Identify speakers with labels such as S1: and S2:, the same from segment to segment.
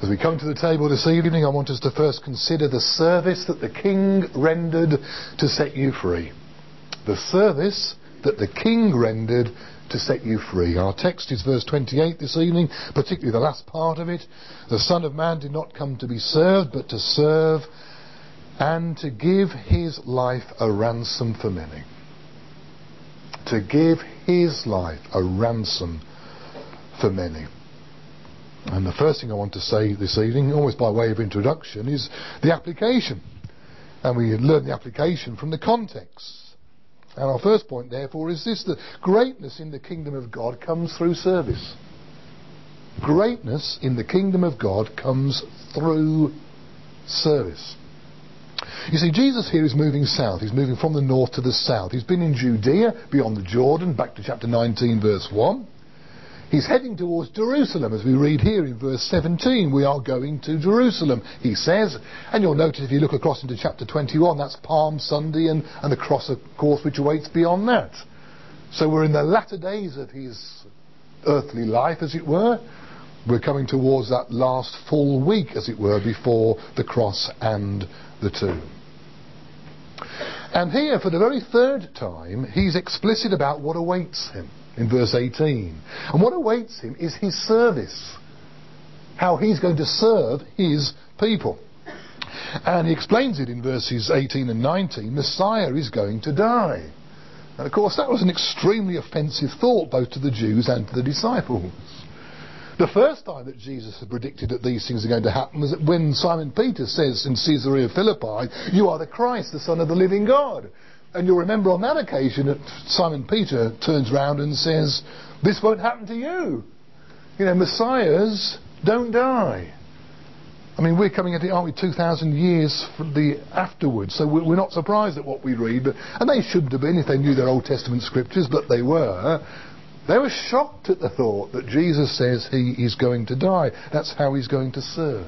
S1: As we come to the table this evening, I want us to first consider the service that the King rendered to set you free. The service that the King rendered to set you free. Our text is verse 28 this evening, particularly the last part of it. The Son of Man did not come to be served, but to serve and to give his life a ransom for many. To give his life a ransom for many. And the first thing I want to say this evening, almost by way of introduction, is the application. And we learn the application from the context. And our first point, therefore, is this: that greatness in the kingdom of God comes through service. Greatness in the kingdom of God comes through service. You see, Jesus here is moving south. He's moving from the north to the south. He's been in Judea, beyond the Jordan, back to chapter 19, verse 1. He's heading towards Jerusalem, as we read here in verse 17. We are going to Jerusalem, he says. And you'll notice if you look across into chapter 21, that's Palm Sunday and the cross, of course, which awaits beyond that. So we're in the latter days of his earthly life, as it were. We're coming towards that last full week, as it were, before the cross and the tomb. And here, for the very third time, he's explicit about what awaits him. In verse 18. And what awaits him is his service. How he's going to serve his people. And he explains it in verses 18 and 19. Messiah is going to die. And of course that was an extremely offensive thought both to the Jews and to the disciples. The first time that Jesus had predicted that these things are going to happen was when Simon Peter says in Caesarea Philippi, "You are the Christ, the Son of the living God." And you'll remember on that occasion that Simon Peter turns round and says, "This won't happen to you. You know, messiahs don't die." I mean, we're coming at it, aren't we, 2,000 years from the afterwards, so we're not surprised at what we read. And they shouldn't have been if they knew their Old Testament scriptures, but they were. They were shocked at the thought that Jesus says he is going to die. That's how he's going to serve.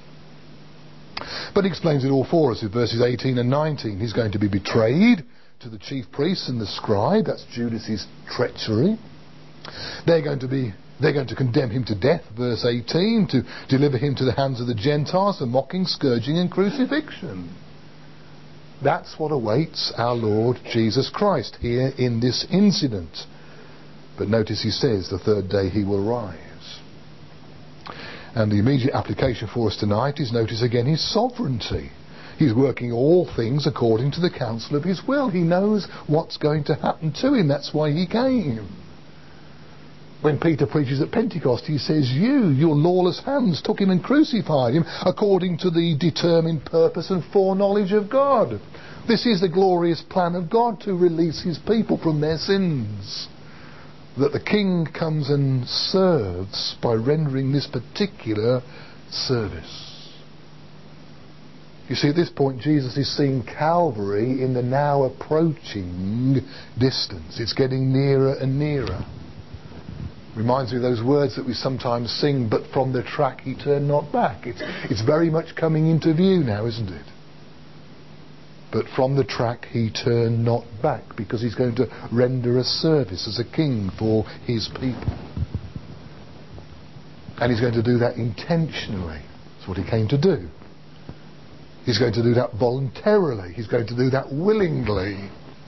S1: But he explains it all for us in verses 18 and 19. He's going to be betrayed to the chief priests and the scribe. That's Judas's treachery. They're going to condemn him to death, verse 18, to deliver him to the hands of the Gentiles for mocking, scourging and crucifixion. That's what awaits our Lord Jesus Christ here in this incident. But notice he says the third day he will rise. And the immediate application for us tonight is, notice again, his sovereignty. He's working all things according to the counsel of his will. He knows what's going to happen to him. That's why he came. When Peter preaches at Pentecost, he says, your lawless hands took him and crucified him according to the determined purpose and foreknowledge of God. This is the glorious plan of God to release his people from their sins. That the King comes and serves by rendering this particular service. You see, at this point Jesus is seeing Calvary in the now approaching distance. It's getting nearer and nearer. Reminds me of those words that we sometimes sing, "But from the track he turned not back." It's very much coming into view now, isn't it? But from the track he turned not back, because he's going to render a service as a king for his people. And he's going to do that intentionally. That's what he came to do. He's going to do that voluntarily. He's going to do that willingly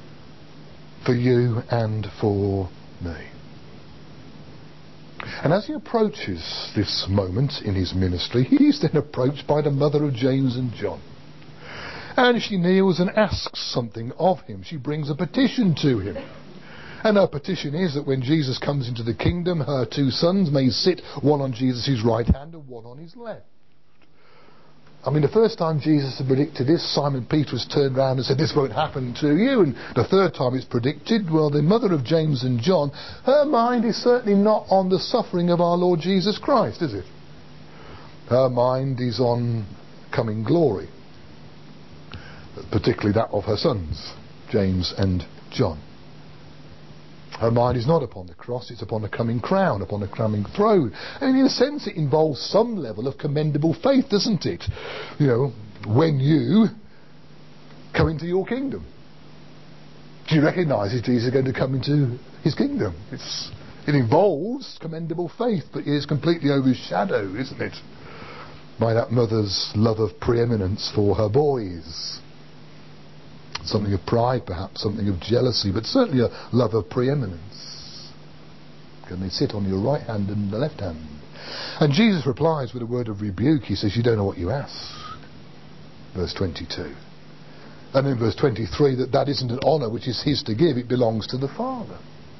S1: for you and for me. And as he approaches this moment in his ministry, he's then approached by the mother of James and John. And she kneels and asks something of him. She brings a petition to him. And her petition is that when Jesus comes into the kingdom, her two sons may sit, one on Jesus' right hand and one on his left. I mean, the first time Jesus had predicted this, Simon Peter has turned around and said, "This won't happen to you." And the third time it's predicted, well, the mother of James and John, her mind is certainly not on the suffering of our Lord Jesus Christ, is it? Her mind is on coming glory. Particularly that of her sons, James and John. Her mind is not upon the cross, it's upon a coming crown, upon a coming throne. I mean, in a sense, it involves some level of commendable faith, doesn't it? You know, when you come into your kingdom. Do you recognise that Jesus is going to come into his kingdom? It involves commendable faith, but it is completely overshadowed, isn't it, by that mother's love of preeminence for her boys. Something of pride, perhaps, something of jealousy, but certainly a love of preeminence. Can they sit on your right hand and the left hand? And Jesus replies with a word of rebuke. He says, you don't know what you ask. Verse 22. And in verse 23, that isn't an honour which is his to give, it belongs to the Father.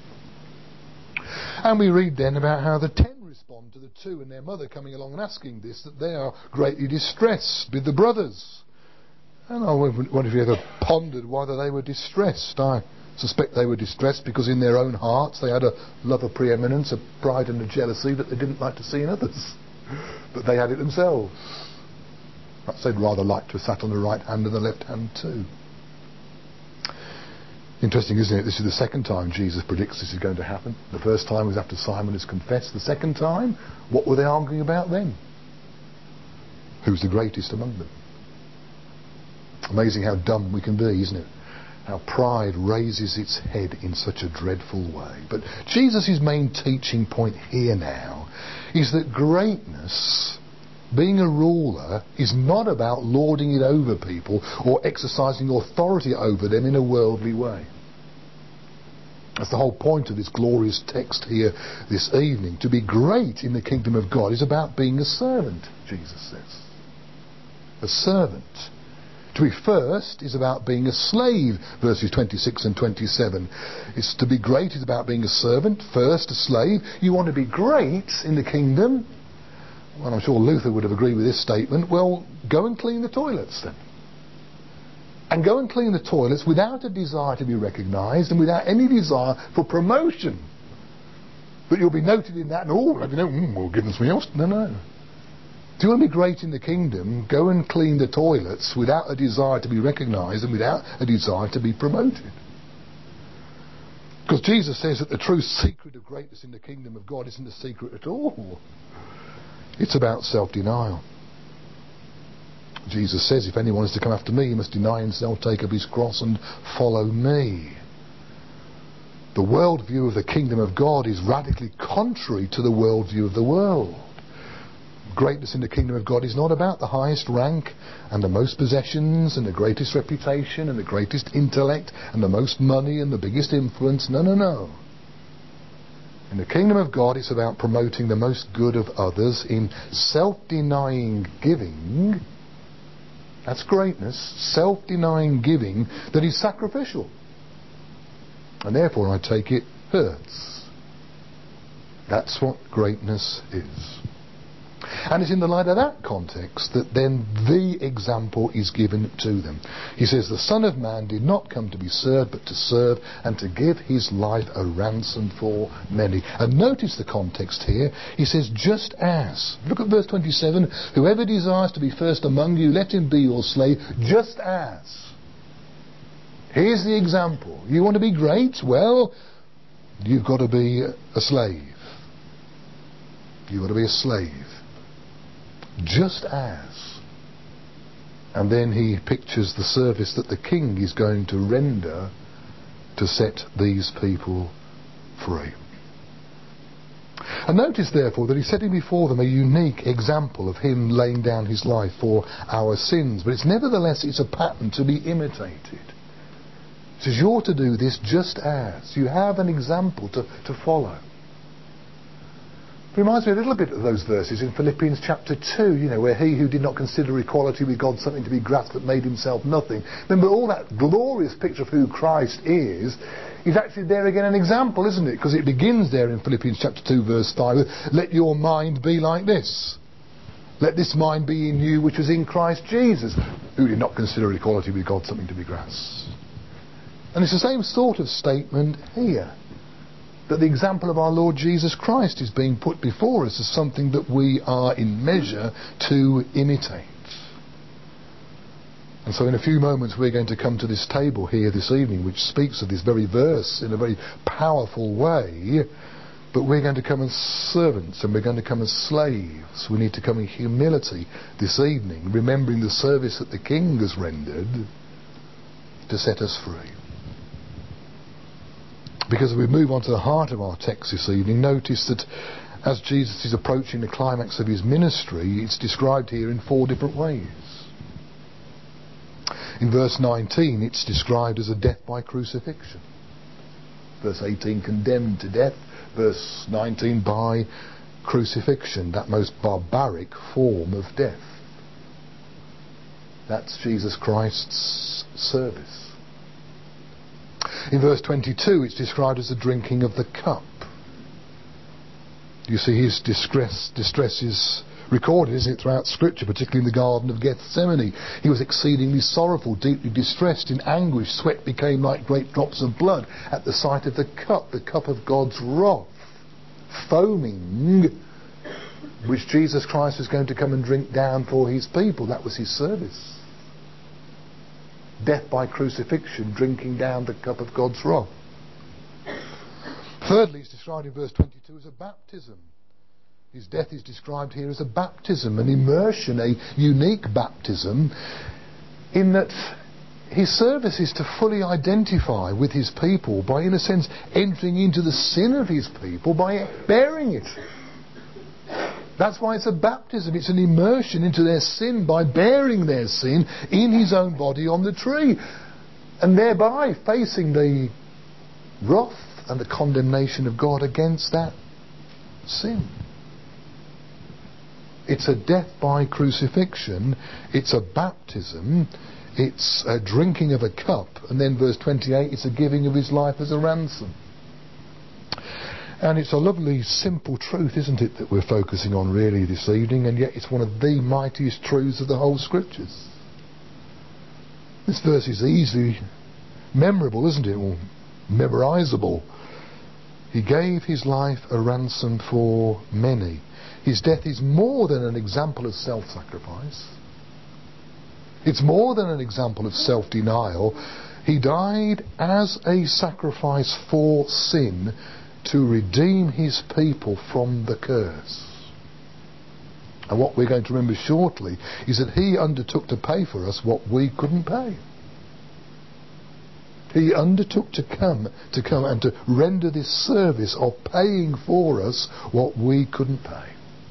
S1: And we read then about how the 10 respond to the 2 and their mother coming along and asking this, that they are greatly distressed with the brothers. And I wonder if you ever pondered whether they were distressed. I suspect they were distressed because in their own hearts they had a love of preeminence, a pride and a jealousy that they didn't like to see in others. But they had it themselves. Perhaps they'd rather like to have sat on the right hand and the left hand too. Interesting, isn't it? This is the second time Jesus predicts this is going to happen. The first time was after Simon has confessed. The second time, what were they arguing about then? Who's the greatest among them? Amazing how dumb we can be, isn't it? How pride raises its head in such a dreadful way. But Jesus' main teaching point here now is that greatness, being a ruler, is not about lording it over people or exercising authority over them in a worldly way. That's the whole point of this glorious text here this evening. To be great in the kingdom of God is about being a servant, Jesus says. A servant. To be first is about being a slave, verses 26 and 27. It's to be great is about being a servant, first a slave. You want to be great in the kingdom? Well, I'm sure Luther would have agreed with this statement. Well, go and clean the toilets then. And go and clean the toilets without a desire to be recognised and without any desire for promotion. But you'll be noted in that and, well, goodness me else. No. If you want to be great in the kingdom, go and clean the toilets without a desire to be recognised and without a desire to be promoted. Because Jesus says that the true secret of greatness in the kingdom of God isn't a secret at all. It's about self-denial. Jesus says, if anyone is to come after me, he must deny himself, take up his cross and follow me. The worldview of the kingdom of God is radically contrary to the worldview of the world. Greatness in the kingdom of God is not about the highest rank and the most possessions and the greatest reputation and the greatest intellect and the most money and the biggest influence. No. In the kingdom of God, it's about promoting the most good of others in self-denying giving. That's greatness. Self-denying giving that is sacrificial. And therefore, I take it, hurts. That's what greatness is. And it's in the light of that context that then the example is given to them. He says, the Son of Man did not come to be served, but to serve and to give his life a ransom for many. And notice the context here. He says, just as. Look at verse 27. Whoever desires to be first among you, let him be your slave, just as. Here's the example. You want to be great? Well, you've got to be a slave. You've got to be a slave. Just as. And then he pictures the service that the king is going to render to set these people free. And notice therefore that he's setting before them a unique example of him laying down his life for our sins. But it's a pattern to be imitated. He says you're to do this just as. You have an example to follow. It reminds me a little bit of those verses in Philippians chapter 2, where he who did not consider equality with God something to be grasped but made himself nothing. Remember, all that glorious picture of who Christ is actually there again an example, isn't it? Because it begins there in Philippians chapter 2 verse 5 with, let your mind be like this. Let this mind be in you which was in Christ Jesus, who did not consider equality with God something to be grasped. And it's the same sort of statement here. That the example of our Lord Jesus Christ is being put before us as something that we are in measure to imitate. And so in a few moments we're going to come to this table here this evening which speaks of this very verse in a very powerful way, but we're going to come as servants and we're going to come as slaves. We need to come in humility this evening, remembering the service that the King has rendered to set us free. Because as we move on to the heart of our text this evening, notice that As Jesus is approaching the climax of his ministry, it's described here in 4 different ways. In verse 19, it's described as a death by crucifixion. Verse 18, condemned to death. Verse 19, by crucifixion, that most barbaric form of death. That's Jesus Christ's service. In verse 22, it's described as the drinking of the cup. You see, his distress is recorded, isn't it, throughout Scripture, particularly in the Garden of Gethsemane. He was exceedingly sorrowful, deeply distressed, in anguish. Sweat became like great drops of blood at the sight of the cup of God's wrath, foaming, which Jesus Christ was going to come and drink down for his people. That was his service. Death by crucifixion, drinking down the cup of God's wrath. Thirdly, it's described in verse 22 as a baptism. His death is described here as a baptism, an immersion, a unique baptism, in that his service is to fully identify with his people by, in a sense, entering into the sin of his people by bearing it. That's why it's a baptism. It's an immersion into their sin by bearing their sin in his own body on the tree, and thereby facing the wrath and the condemnation of God against that sin. It's a death by crucifixion, it's a baptism, it's a drinking of a cup, and then verse 28, it's a giving of his life as a ransom. And it's a lovely simple truth, isn't it, that we're focusing on really this evening, and yet it's one of the mightiest truths of the whole Scriptures. This verse is easily memorable, isn't it, or memorizable. He gave his life a ransom for many. His death is more than an example of self-sacrifice. It's more than an example of self-denial. He died as a sacrifice for sin to redeem his people from the curse. And what we're going to remember shortly is that he undertook to pay for us what we couldn't pay. He undertook to come and to render this service of paying for us what we couldn't pay.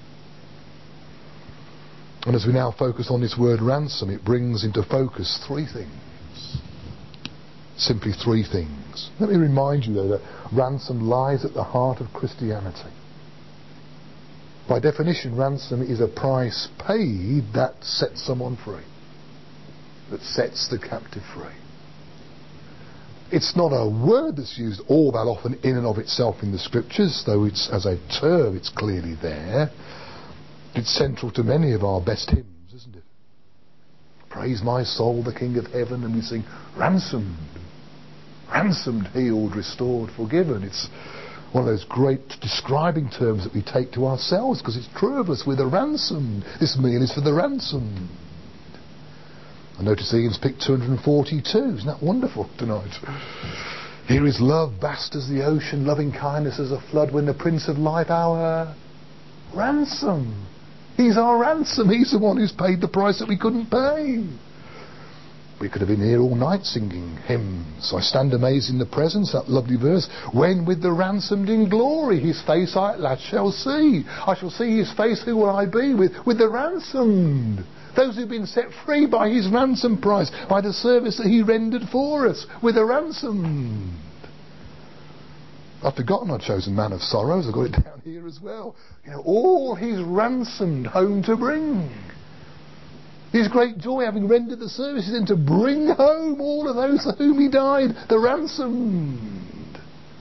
S1: And as we now focus on this word ransom, it brings into focus 3 things. Simply 3 things. Let me remind you, though, that ransom lies at the heart of Christianity. By definition, ransom is a price paid that sets someone free, that sets the captive free. It's not a word that's used all that often in and of itself in the Scriptures, though it's, as a term, it's clearly there. It's central to many of our best hymns, isn't it? Praise my soul, the King of heaven, and we sing, ransomed, ransomed, healed, restored, forgiven. It's one of those great describing terms that we take to ourselves, because it's true of us. We're the ransomed. This meal is for the ransomed. I notice Ian's picked 242. Isn't that wonderful tonight? Here is love, vast as the ocean, loving kindness as a flood, when the Prince of Life, our ransom. He's our ransom. He's the one who's paid the price that we couldn't pay. We could have been here all night singing hymns. I stand amazed in the presence, that lovely verse, when with the ransomed in glory his face I at last shall see. I shall see his face, who will I be with the ransomed. Those who've been set free by his ransom price, by the service that he rendered for us, with a ransom. I've forgotten I'd chosen Man of Sorrows. I've got it down here as well. You know, all he's ransomed home to bring. His great joy, having rendered the service, is then to bring home all of those for whom he died, the ransomed.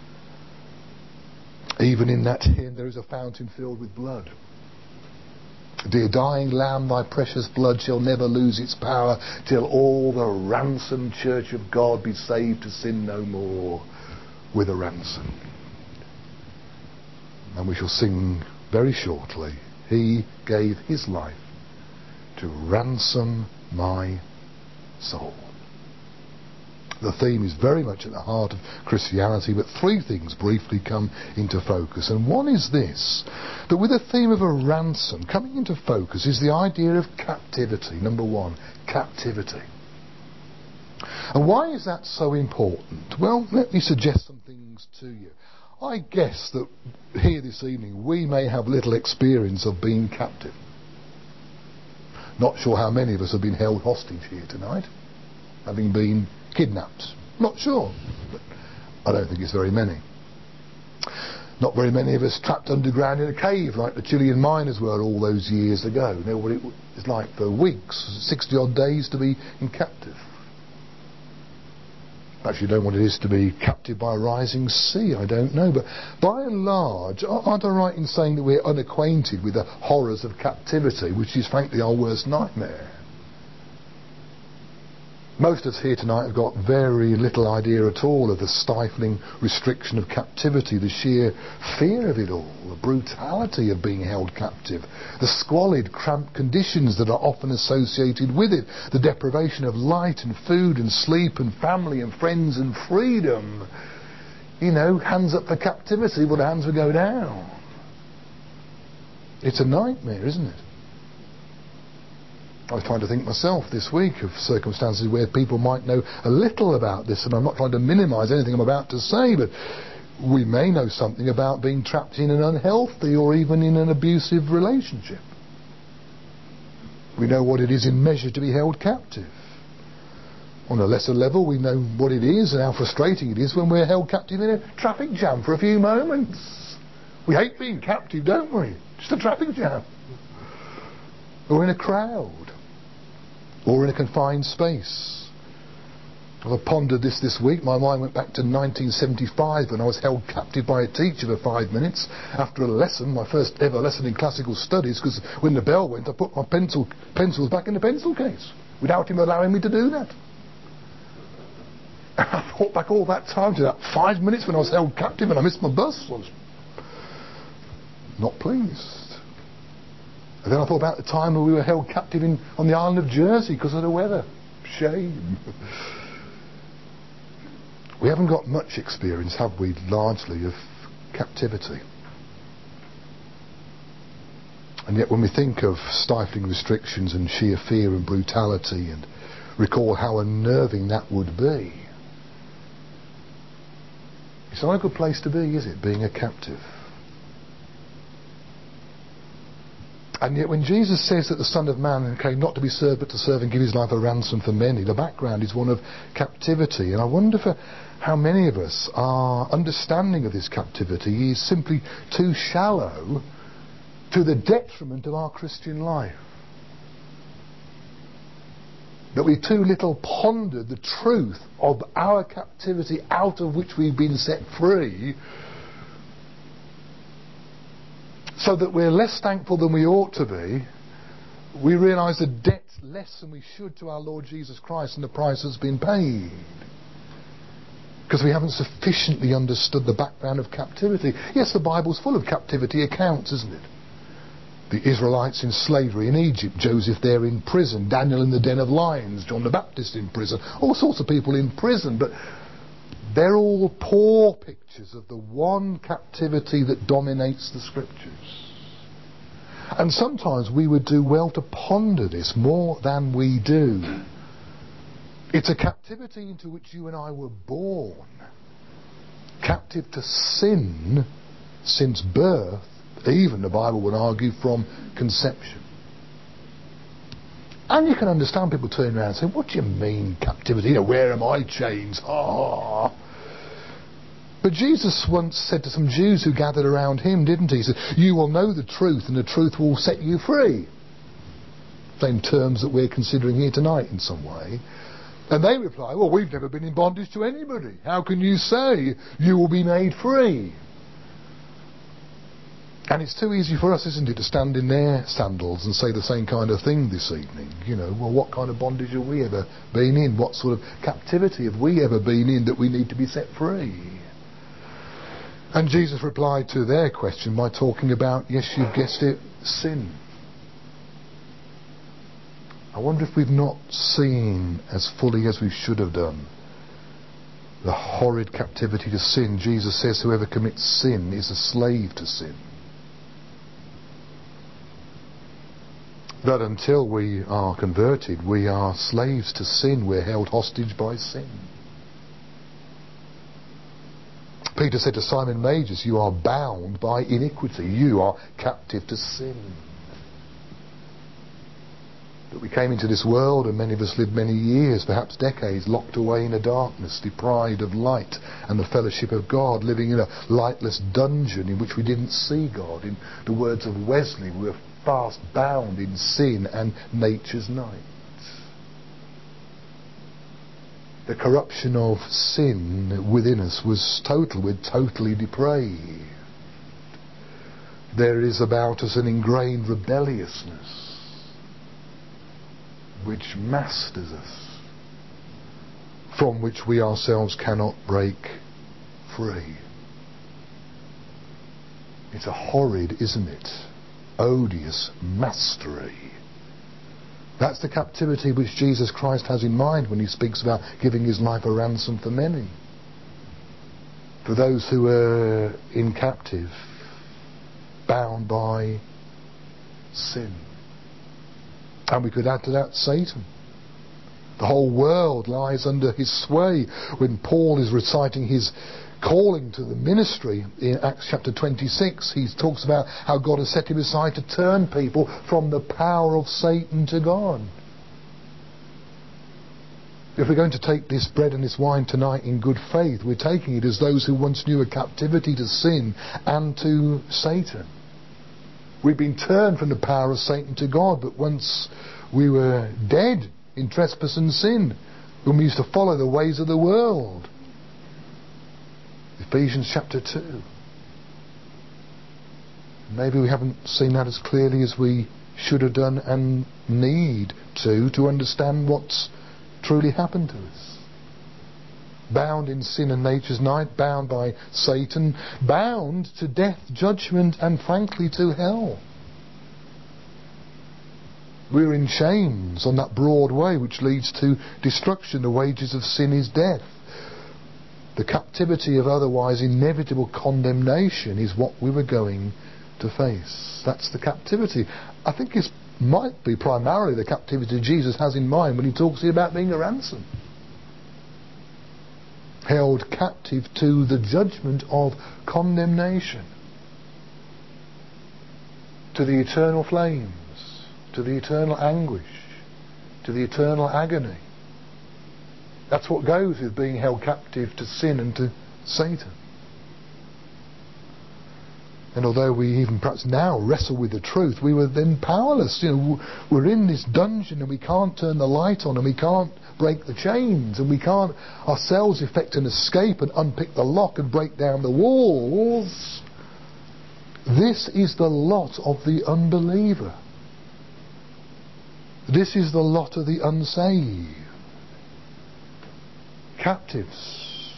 S1: Even in that hymn there is a fountain filled with blood. Dear dying Lamb, thy precious blood shall never lose its power, till all the ransomed church of God be saved to sin no more, with a ransom. And we shall sing very shortly, he gave his life to ransom my soul. The theme is very much at the heart of Christianity, but 3 things briefly come into focus. And one is this, that with the theme of a ransom coming into focus is the idea of captivity. Number 1, captivity. And why is that so important? Well, let me suggest some things to you. I guess that here this evening we may have little experience of being captive. Not sure how many of us have been held hostage here tonight, having been kidnapped. Not sure, but I don't think it's very many. Not very many of us trapped underground in a cave like the Chilean miners were all those years ago. You know what it was like for weeks, 60 odd days to be in captive. Actually, don't know what it is to be captive by a rising sea, I don't know. But by and large, aren't I right in saying that we're unacquainted with the horrors of captivity, which is frankly our worst nightmare? Most of us here tonight have got very little idea at all of the stifling restriction of captivity, the sheer fear of it all, the brutality of being held captive, the squalid, cramped conditions that are often associated with it, the deprivation of light and food and sleep and family and friends and freedom. You know, hands up for captivity, well, the hands will go down. It's a nightmare, isn't it? I was trying to think myself this week of circumstances where people might know a little about this, and I'm not trying to minimise anything I'm about to say, but we may know something about being trapped in an unhealthy or even in an abusive relationship. We know what it is in measure to be held captive. On a lesser level, we know what it is and how frustrating it is when we're held captive in a traffic jam for a few moments. We hate being captive, don't we? Just a traffic jam. Or in a crowd. Or in a confined space. I pondered this week. My mind went back to 1975 when I was held captive by a teacher for 5 minutes after a lesson, my first ever lesson in classical studies, because when the bell went I put my pencils back in the pencil case without him allowing me to do that. And I thought back all that time to that 5 minutes when I was held captive and I missed my bus. I was not pleased. And then I thought about the time when we were held captive on the island of Jersey because of the weather. Shame. We haven't got much experience, have we, largely, of captivity. And yet when we think of stifling restrictions and sheer fear and brutality and recall how unnerving that would be, it's not a good place to be, is it, being a captive? And yet when Jesus says that the Son of Man came not to be served but to serve and give his life a ransom for many, the background is one of captivity. And I wonder for how many of us, our understanding of this captivity is simply too shallow to the detriment of our Christian life. That we've too little pondered the truth of our captivity out of which we've been set free, so that we're less thankful than we ought to be. We realise the debt less than we should to our Lord Jesus Christ, and the price has been paid. Because we haven't sufficiently understood the background of captivity. Yes, the Bible's full of captivity accounts, isn't it? The Israelites in slavery in Egypt, Joseph there in prison, Daniel in the den of lions, John the Baptist in prison, all sorts of people in prison, but they're all poor pictures of the one captivity that dominates the Scriptures. And sometimes we would do well to ponder this more than we do. It's a captivity into which you and I were born. Captive to sin since birth, even the Bible would argue from conception. And you can understand people turning around and saying, what do you mean captivity? You know, where are my chains? Ah. But Jesus once said to some Jews who gathered around him, didn't he? He said, you will know the truth and the truth will set you free. Same terms that we're considering here tonight in some way. And they reply, well, we've never been in bondage to anybody. How can you say you will be made free? And it's too easy for us, isn't it, to stand in their sandals and say the same kind of thing this evening. You know, well, what kind of bondage have we ever been in? What sort of captivity have we ever been in that we need to be set free? And Jesus replied to their question by talking about, yes, you've guessed it, sin. I wonder if we've not seen as fully as we should have done the horrid captivity to sin. Jesus says whoever commits sin is a slave to sin. That until we are converted, we are slaves to sin. We're held hostage by sin. Peter said to Simon Magus, you are bound by iniquity. You are captive to sin. That we came into this world, and many of us lived many years, perhaps decades, locked away in a darkness, deprived of light and the fellowship of God, living in a lightless dungeon in which we didn't see God. In the words of Wesley, we were fast bound in sin and nature's night. The corruption of sin within us was total. We're totally depraved. There is about us an ingrained rebelliousness which masters us, from which we ourselves cannot break free. It's a horrid, isn't it? Odious mastery. That's the captivity which Jesus Christ has in mind when he speaks about giving his life a ransom for many. For those who are in captive, bound by sin. And we could add to that Satan. The whole world lies under his sway. When Paul is reciting his calling to the ministry in Acts chapter 26, he talks about how God has set him aside to turn people from the power of Satan to God. If we're going to take this bread and this wine tonight in good faith, we're taking it as those who once knew a captivity to sin and to Satan. We've been turned from the power of Satan to God, but once we were dead in trespass and sin, when we used to follow the ways of the world. Ephesians chapter 2. Maybe we haven't seen that as clearly as we should have done and need to understand what's truly happened to us. Bound in sin and nature's night, bound by Satan, bound to death, judgment, and frankly to hell. We're in chains on that broad way which leads to destruction. The wages of sin is death. The captivity of otherwise inevitable condemnation is what we were going to face. That's the captivity. I think it might be primarily the captivity Jesus has in mind when he talks here about being a ransom. Held captive to the judgment of condemnation, to the eternal flames, to the eternal anguish, to the eternal agony. That's what goes with being held captive to sin and to Satan. And although we even perhaps now wrestle with the truth, we were then powerless. We're in this dungeon and we can't turn the light on and we can't break the chains and we can't ourselves effect an escape and unpick the lock and break down the walls. This is the lot of the unbeliever. This is the lot of the unsaved. Captives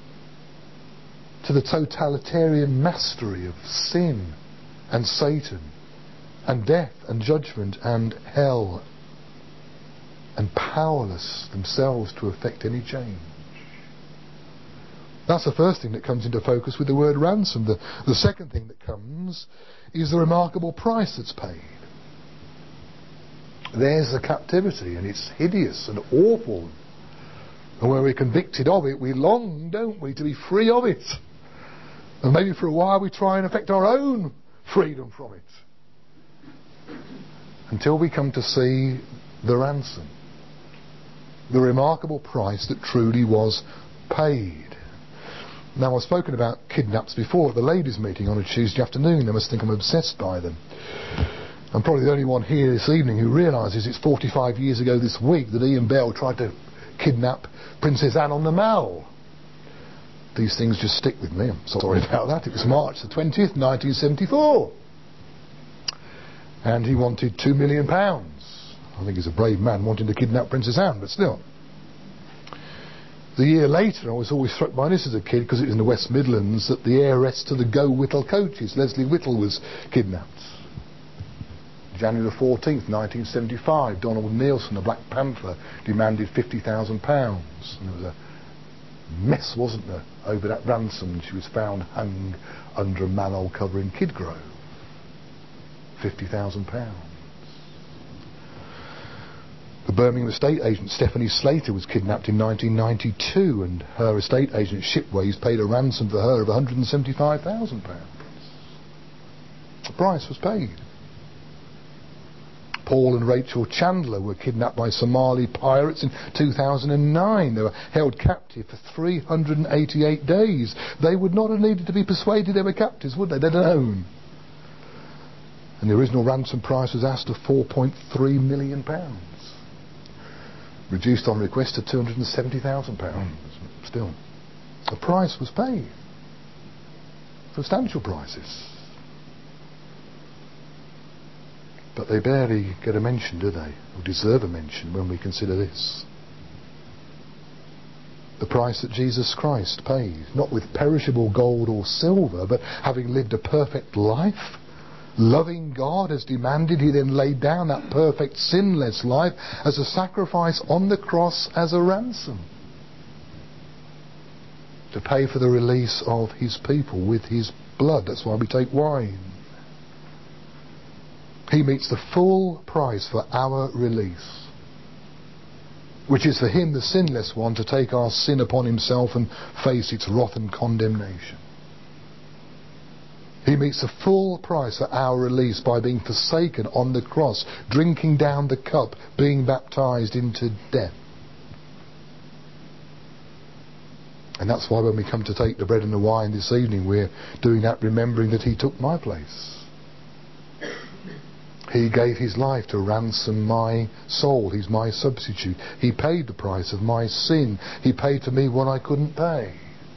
S1: to the totalitarian mastery of sin and Satan and death and judgment and hell, and powerless themselves to effect any change. That's the first thing that comes into focus with the word ransom. The second thing that comes is the remarkable price that's paid. There's the captivity, and it's hideous and awful. And when we're convicted of it, we long, don't we, to be free of it. And maybe for a while we try and effect our own freedom from it. Until we come to see the ransom. The remarkable price that truly was paid. Now, I've spoken about kidnaps before at the ladies' meeting on a Tuesday afternoon. They must think I'm obsessed by them. I'm probably the only one here this evening who realises it's 45 years ago this week that Ian Bell tried to kidnap Princess Anne on the Mall. These things just stick with me. I'm sorry about that. It was March the 20th, 1974. And he wanted £2 million. I think he's a brave man wanting to kidnap Princess Anne, but still. The year later, I was always struck by this as a kid, because it was in the West Midlands, that the heiress to the Go Whittle coaches, Leslie Whittle, was kidnapped. January the 14th, 1975, Donald Neilson, the Black Panther, demanded £50,000. And there was a mess, wasn't there, over that ransom. She was found hung under a manhole cover in £50,000. The Birmingham estate agent Stephanie Slater was kidnapped in 1992, and her estate agent Shipways paid a ransom for her of £175,000. The price was paid. Paul and Rachel Chandler were kidnapped by Somali pirates in 2009. They were held captive for 388 days. They would not have needed to be persuaded they were captives, would they? They'd have known. And the original ransom price was asked of £4.3 million. Reduced on request to £270,000. Still, the price was paid. Substantial prices. But they barely get a mention, do they? Or deserve a mention when we consider this. The price that Jesus Christ paid, not with perishable gold or silver, but having lived a perfect life, loving God as demanded, he then laid down that perfect sinless life as a sacrifice on the cross as a ransom to pay for the release of his people with his blood. That's why we take wine. He meets the full price for our release, which is for him, the sinless one, to take our sin upon himself and face its wrath and condemnation. He meets the full price for our release by being forsaken on the cross, drinking down the cup, being baptized into death. And that's why when we come to take the bread and the wine this evening, we're doing that remembering that he took my place. He gave his life to ransom my soul. He's my substitute. He paid the price of my sin. He paid for me what I couldn't pay.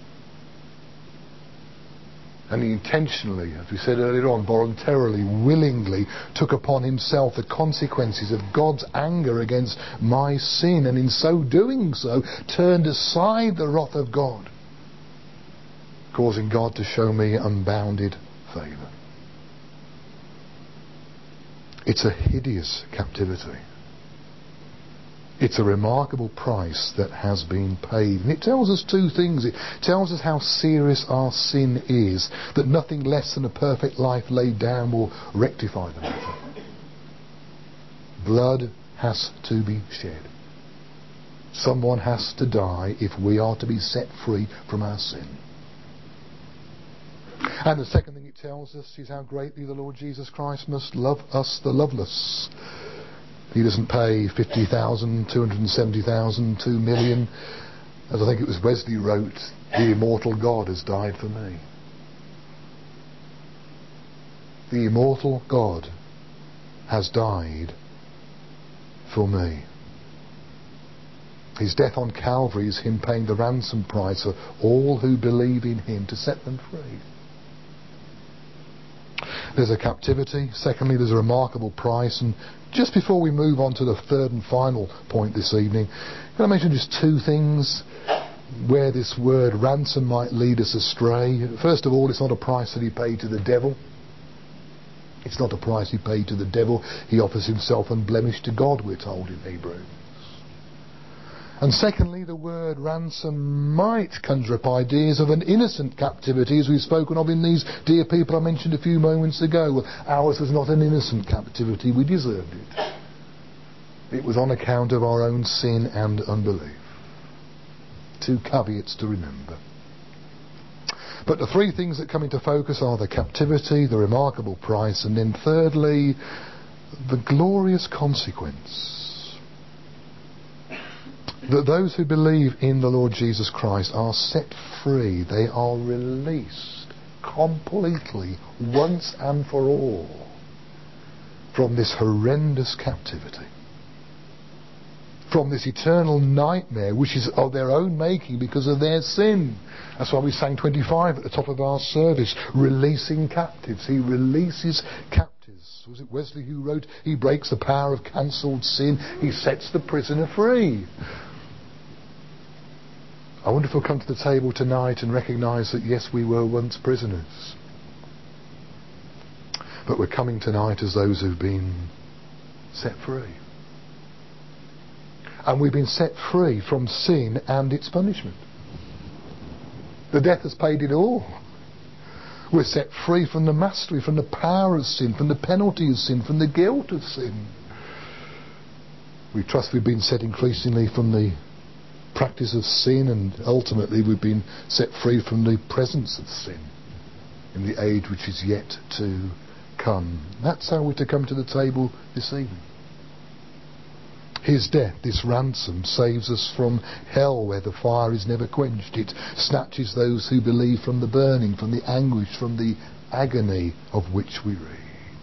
S1: And he intentionally, as we said earlier on, voluntarily, willingly took upon himself the consequences of God's anger against my sin, and in so doing so turned aside the wrath of God, causing God to show me unbounded favour. It's a hideous captivity. It's a remarkable price that has been paid. And it tells us two things. It tells us how serious our sin is, that nothing less than a perfect life laid down will rectify the matter. Blood has to be shed. Someone has to die if we are to be set free from our sin. And the second thing it tells us is how greatly the Lord Jesus Christ must love us, the loveless. He doesn't pay 50,000, 270,000, 2 million. As I think it was Wesley wrote, the immortal God has died for me. The immortal God has died for me. His death on Calvary is him paying the ransom price for all who believe in him to set them free. There's a captivity. Secondly, there's a remarkable price. And just before we move on to the third and final point this evening, can I mention just two things where this word ransom might lead us astray? First of all, it's not a price that he paid to the devil. It's not a price he paid to the devil. He offers himself unblemished to God, we're told in Hebrews. And secondly, the word ransom might conjure up ideas of an innocent captivity, as we've spoken of in these dear people I mentioned a few moments ago. Well, ours was not an innocent captivity. We deserved it. It was on account of our own sin and unbelief. Two caveats to remember. But the three things that come into focus are the captivity, the remarkable price, and then thirdly, the glorious consequence. That those who believe in the Lord Jesus Christ are set free. They are released completely, once and for all, from this horrendous captivity, from this eternal nightmare which is of their own making because of their sin. That's why we sang 25 at the top of our service, releasing captives. He releases captives. Was it Wesley who wrote, he breaks the power of cancelled sin, he sets the prisoner free. I wonder if we'll come to the table tonight and recognise that yes, we were once prisoners, but we're coming tonight as those who've been set free. And we've been set free from sin and its punishment. The death has paid it all. We're set free from the mastery, from the power of sin, from the penalty of sin, from the guilt of sin. We trust we've been set increasingly from the practice of sin, and ultimately we've been set free from the presence of sin in the age which is yet to come. That's how we're to come to the table this evening. His death, this ransom, saves us from hell where the fire is never quenched. It snatches those who believe from the burning, from the anguish, from the agony of which we read.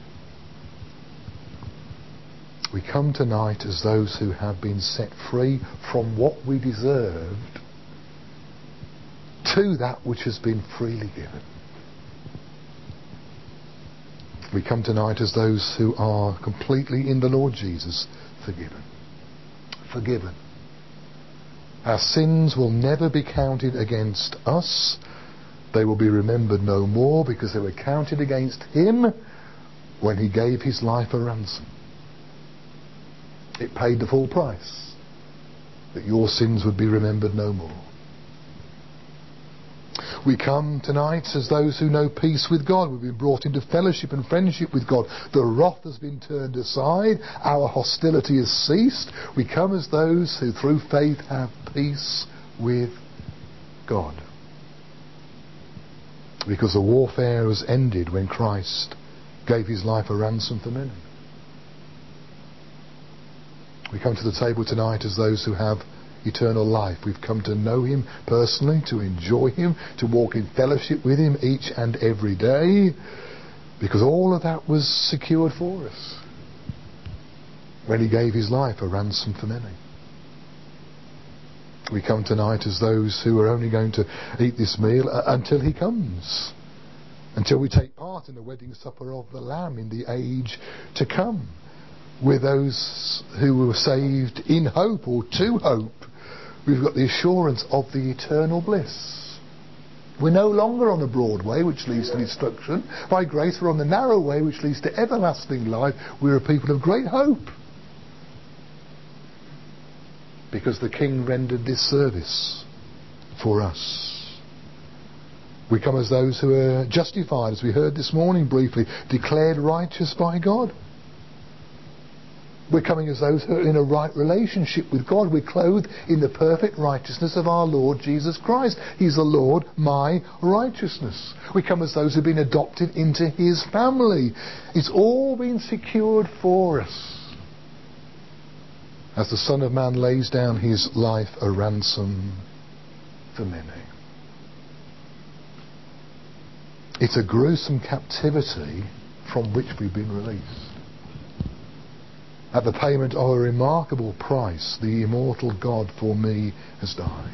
S1: We come tonight as those who have been set free from what we deserved to that which has been freely given. We come tonight as those who are completely in the Lord Jesus forgiven. Forgiven. Our sins will never be counted against us. They will be remembered no more, because they were counted against Him when He gave His life a ransom. It paid the full price that your sins would be remembered no more. We come tonight as those who know peace with God. We've been brought into fellowship and friendship with God. The wrath has been turned aside. Our hostility has ceased. We come as those who through faith have peace with God. Because the warfare was ended when Christ gave His life a ransom for many. We come to the table tonight as those who have eternal life. We've come to know Him personally, to enjoy Him, to walk in fellowship with Him each and every day, because all of that was secured for us when He gave His life a ransom for many. We come tonight as those who are only going to eat this meal until He comes, until we take part in the wedding supper of the Lamb in the age to come. We're those who were saved in hope, or to hope. We've got the assurance of the eternal bliss. We're no longer on the broad way which leads to destruction. By grace we're on the narrow way which leads to everlasting life. We're a people of great hope, because the King rendered this service for us. We come as those who are justified, as we heard this morning briefly, declared righteous by God. We're coming as those who are in a right relationship with God. We're clothed in the perfect righteousness of our Lord Jesus Christ. He's the Lord, my righteousness. We come as those who've been adopted into His family. It's all been secured for us as the Son of Man lays down His life a ransom for many. It's a gruesome captivity from which we've been released. At the payment of a remarkable price, the immortal God for me has died.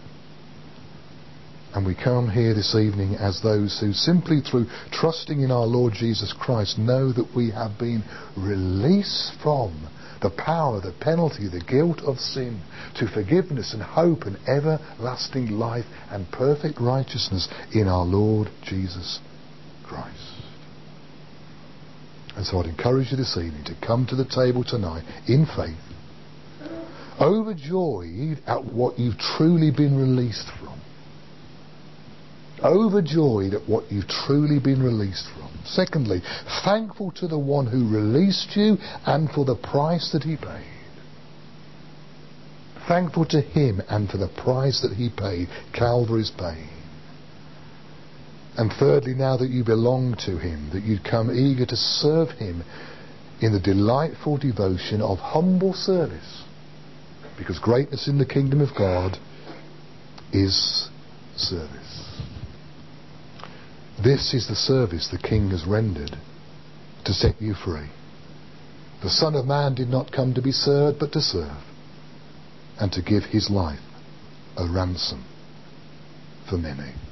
S1: And we come here this evening as those who simply through trusting in our Lord Jesus Christ know that we have been released from the power, the penalty, the guilt of sin, to forgiveness and hope and everlasting life and perfect righteousness in our Lord Jesus Christ. And so I'd encourage you this evening to come to the table tonight in faith, overjoyed at what you've truly been released from. Overjoyed at what you've truly been released from. Secondly, thankful to the one who released you and for the price that He paid. Thankful to Him and for the price that He paid, Calvary's pain. And thirdly, now that you belong to Him, that you'd come eager to serve Him in the delightful devotion of humble service, because greatness in the kingdom of God is service. This is the service the King has rendered to set you free. The Son of Man did not come to be served, but to serve, and to give His life a ransom for many.